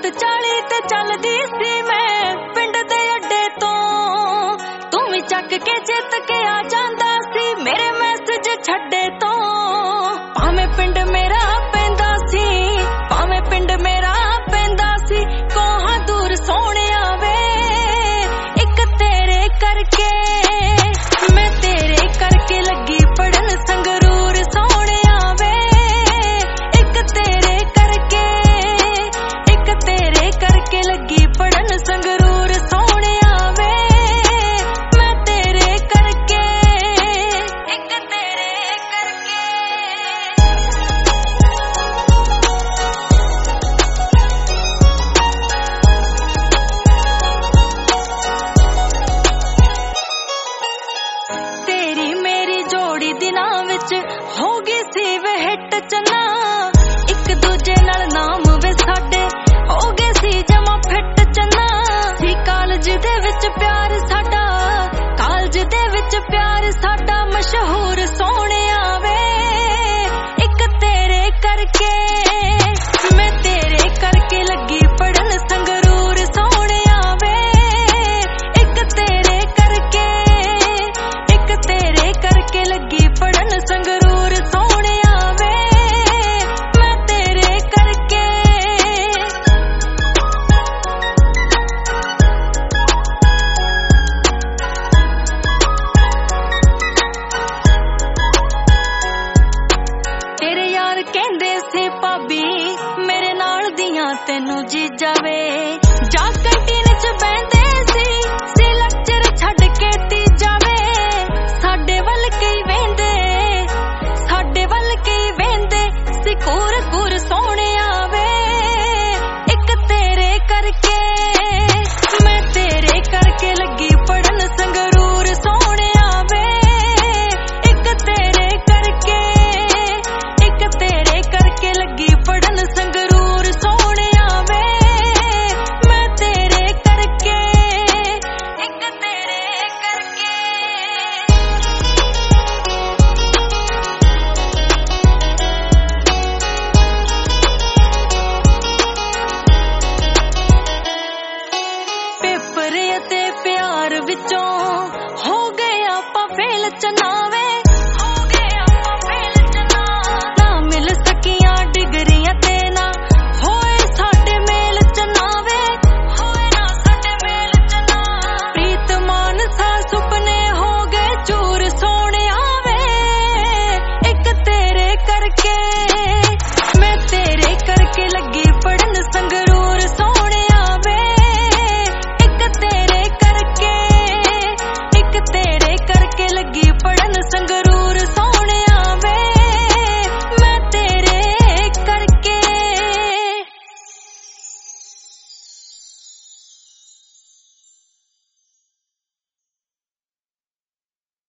40 ਤੇ ਚੱਲਦੀ ਸੀ ਮੈਂ ਪਿੰਡ ਦੇ ਅੱਡੇ ਤੋਂ। ਤੂੰ ਵੀ ਚੱਕ ਕੇ ਜਿੱਤ ਕੇ ਆ ਜਾਂਦਾ ਸੀ ਮੇਰੇ ਮੈਸੇਜ ਛੱਡੇ ਤੋਂ। ਭਾਵੇਂ ਪਿੰਡ ਮੇਰਾ ਪੈਂਦਾ ਸੀ, ਭਾਵੇਂ ਪਿੰਡ ਮੇਰਾ ਪੈਂਦਾ ਸੀ ਕੋਹਾਂ ਦੂਰ ਸੋਹਣਿਆ ਵੇ। ਇੱਕ ਤੇਰੇ ਕਰਕੇ ਮੈਂ ਤੇਰੇ ਕਰਕੇ ਲੱਗੀ ਪੜਨ ਸੰਗਰੂਰ ਸੋਹਣਿਆ ਵੇ। ਇੱਕ ਤੇਰੇ ਕਰਕੇ, ਇੱਕ ਤੇਰੇ ਕਰਕੇ ਲੱਗੀ ਪੜਨ ਸੰਗਰੂਰ ਸੋਹਣਿਆ ਵੇ। ਮੈਂ ਤੇਰੇ ਕਰਕੇ, ਇੱਕ ਤੇਰੇ ਕਰਕੇ। ਤੇਰੀ ਮੇਰੀ ਜੋੜੀ ਦਿਨਾਂ ਵਿੱਚ ਹੋ ਗਈ ਸੀ ਵੇ ਹਿੱਟ ਚੰਨਾ। ਇੱਕ ਦੂਜੇ ਨਾਲ ਨਾਮ ਵੇ ਸਾਡੇ ਹੋ ਗਏ ਸੀ ਜਮਾ ਫਿੱਟ ਚੰਨਾ। ਸੀ ਕਾਲਜ ਦੇ ਵਿੱਚ ਪਿਆਰ ਸਾਡਾ, ਕਾਲਜ ਦੇ ਵਿੱਚ ਪਿਆਰ ਸਾਡਾ ਮਸ਼ਹੂਰ ਸੋਹਣਿਆ ਵੇ। ਇੱਕ ਤੇਰੇ ਕਰਕੇ ਮੈਂ ਤੇਰੇ ਕਰਕੇ ਲੱਗੀ ਪੜਨ ਸੰਗਰੂਰ ਸੋਹਣਿਆ ਵੇ। ਇੱਕ ਤੇਰੇ ਕਰਕੇ, ਇੱਕ ਤੇਰੇ ਕਰਕੇ ਲੱਗੀ ਪੜਨ ਸੰਗਰੂਰ ਸੋਹਣਿਆ ਵੇ। ਮੈਂ ਤੇਰੇ ਕਰਕੇ। ਤੇਰੇ ਯਾਰ ਕਹਿੰਦੇ ਸੀ ਭਾਬੀ ਮੇਰੇ ਨਾਲ ਦੀਆਂ ਤੈਨੂੰ ਜੀਜਾ ਵੇ। ਜਾ ਕੰਟੀਨ ਚ ਬਹਿੰਦੇ ਸੀ ਲੈਕਚਰ ਛੱਡ ਕੇ ਤੀਜਾ ਵੇ। ਸਾਡੇ ਵੱਲ ਕਈ ਵਹਿੰਦੇ, ਸਾਡੇ ਵੱਲ ਕਈ ਵਹਿੰਦੇ ਸੀ ਕੂਰ ਕੂਰ ਸੋਹਣਿਆ ਵੇ। ਇੱਕ ਤੇਰੇ ਕਰਕੇ ਮੈਂ ਤੇਰੇ ਕਰਕੇ ਲੱਗੀ ਪੜਨ ਸੰਗਰੂਰ ਸੋਹਣਿਆ ਵੇ। ਇੱਕ ਤੇਰੇ ਕਰਕੇ, ਇੱਕ ਤੇਰੇ ਕਰਕੇ ਲੱਗੀ ਪੜਨ ਸੰਗਰੂਰ ਸੋਹਣਿਆ ਵੇ। ਮੈਂ ਤੇਰੇ ਕਰਕੇ, ਇੱਕ ਤੇਰੇ ਕਰਕੇ। ਪੇਪਰ ਅਤੇ ਪਿਆਰ ਵਿੱਚੋਂ ਹੋ ਗਏ ਆਪਾਂ ਫੇਲ ਚੰਨਾ।